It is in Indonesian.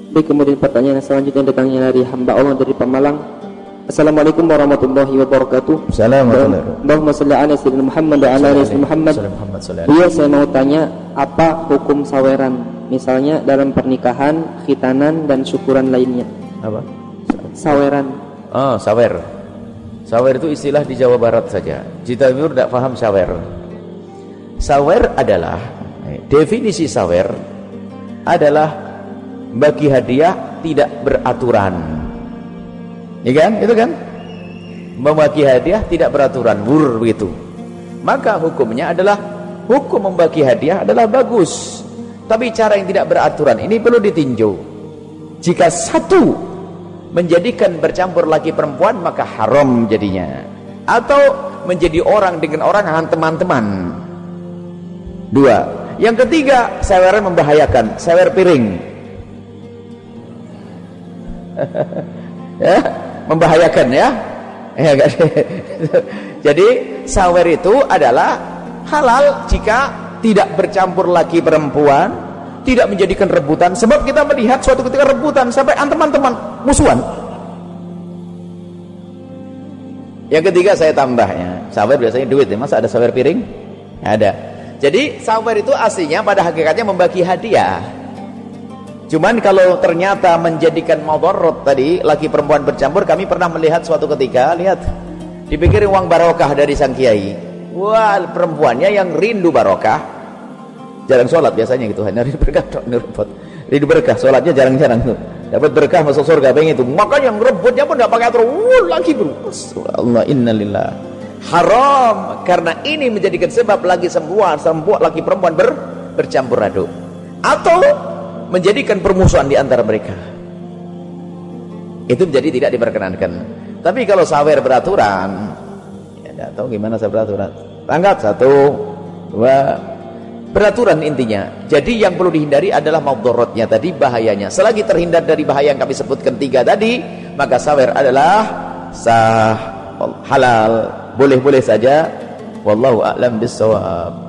Baik, kemudian pertanyaan selanjutnya datangnya dari hamba Allah dari Pemalang. Assalamualaikum warahmatullahi wabarakatuh. Assalamualaikum. Allahumma shalli ala sayyidina Muhammad wa ala ali Muhammad. Iya, saya mau tanya, apa hukum saweran? Misalnya dalam pernikahan, khitanan dan syukuran lainnya. Apa? Saweran. Oh, sawer. Sawer itu istilah di Jawa Barat saja. Di Timur tidak paham sawer. Sawer adalah, definisi sawer adalah bagi hadiah tidak beraturan. Ya kan? Itu kan? Membagi hadiah tidak beraturan, begitu. Maka hukumnya adalah, hukum membagi hadiah adalah bagus. Tapi cara yang tidak beraturan ini perlu ditinjau. Jika satu menjadikan bercampur laki perempuan, maka haram jadinya. Atau menjadi orang dengan orang teman-teman. Dua. Yang ketiga, saweran membahayakan, sawer piring. Ya, membahayakan ya. Jadi sawer itu adalah halal jika tidak bercampur laki perempuan, tidak menjadikan rebutan. Sebab kita melihat suatu ketika rebutan sampai teman-teman musuhan. Yang ketiga saya tambahnya, sawer biasanya duit ya, masa ada sawer piring? Ada. Jadi sawer itu aslinya pada hakikatnya membagi hadiah. Cuman kalau ternyata menjadikan madarat tadi, laki perempuan bercampur, kami pernah melihat suatu ketika, lihat, dipikir uang barokah dari sang kiai. Wah, perempuannya yang rindu barokah, jarang sholat biasanya gitu, hanya rindu berkah, rindu berkah, sholatnya jarang-jarang tuh. Dapat berkah masuk surga, pengen itu. Makanya yang rebutnya pun tidak pakai atur, lagi bro. Allah, innalillah. Haram, karena ini menjadikan sebab lagi sembuh laki perempuan bercampur aduk. Atau menjadikan permusuhan di antara mereka, itu menjadi tidak diperkenankan. Tapi kalau sawer beraturan, ya tidak tahu gimana saya beraturan. Angkat 1, 2, beraturan intinya. Jadi yang perlu dihindari adalah madaratnya tadi, bahayanya. Selagi terhindar dari bahaya yang kami sebutkan 3 tadi, maka sawer adalah sah, halal, boleh-boleh saja. Wallahu a'lam bissawab.